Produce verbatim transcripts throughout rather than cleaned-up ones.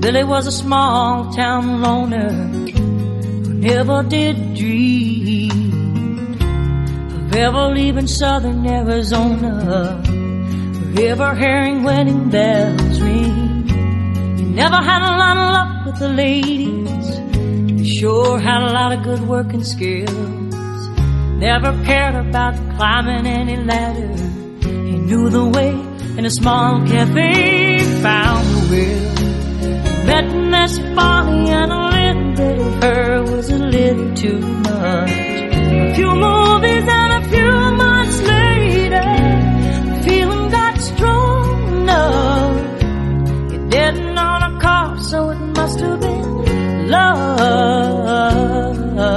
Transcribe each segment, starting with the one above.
Billy was a small town loner who never did dream of ever leaving southern Arizona or ever hearing wedding bells ring. He never had a lot of luck with the ladies. He sure had a lot of good working skills. Never cared about climbing any ladder. He knew the way in a small cafe, found the will. Met Miss Bonnie and a little bit of her was a little too much. A few movies and a few months later, the feeling got strong enough. He didn't own a car, so it must have been love.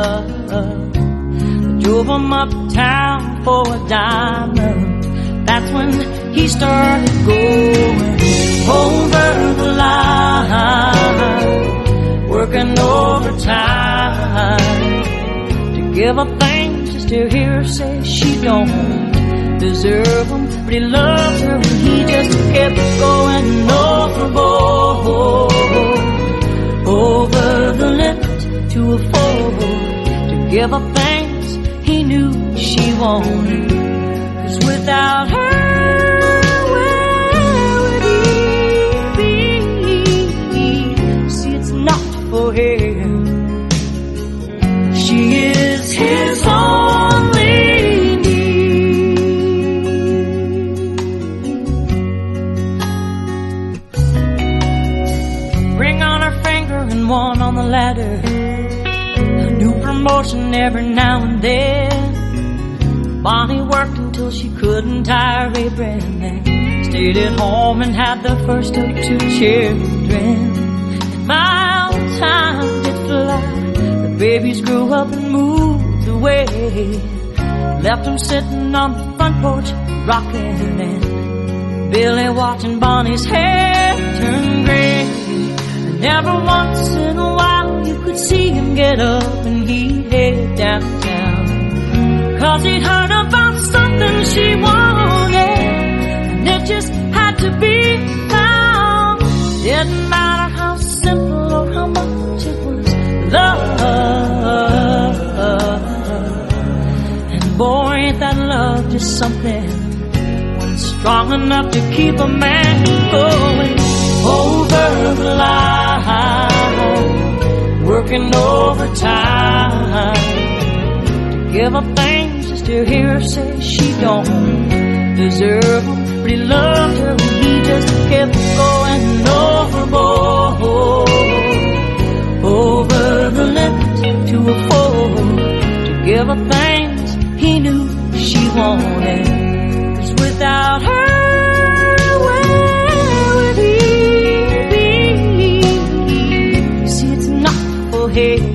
I drove him uptown for a diamond. That's when he started going over the line, working overtime to give her things just to hear her say she don't deserve them. But he loved her and he just kept going overboard, over the limit to afford to give her things he knew she wanted. 'Cause without her, for him, she is his only need. Ring on her finger and one on the ladder, a new promotion every now and then. Bonnie worked until she couldn't tire Abraham and stayed at home and had the first of two children. My time did fly. The babies grew up and moved away. Left them sitting on the front porch, rocking, and Billy watching Bonnie's hair turn gray. And every once in a while you could see him get up and he'd head downtown. 'Cause he'd heard about something she wanted, and it just had to be found. Didn't matter how simple or how much it was love. And boy, ain't that love just something strong enough to keep a man going over the line, working overtime to give her things just to hear her say she don't deserve them. But he loved her and he just kept going overboard, over the limit to afford to give her things he knew she wanted. 'Cause without her, where would he be? You see, it's not for him.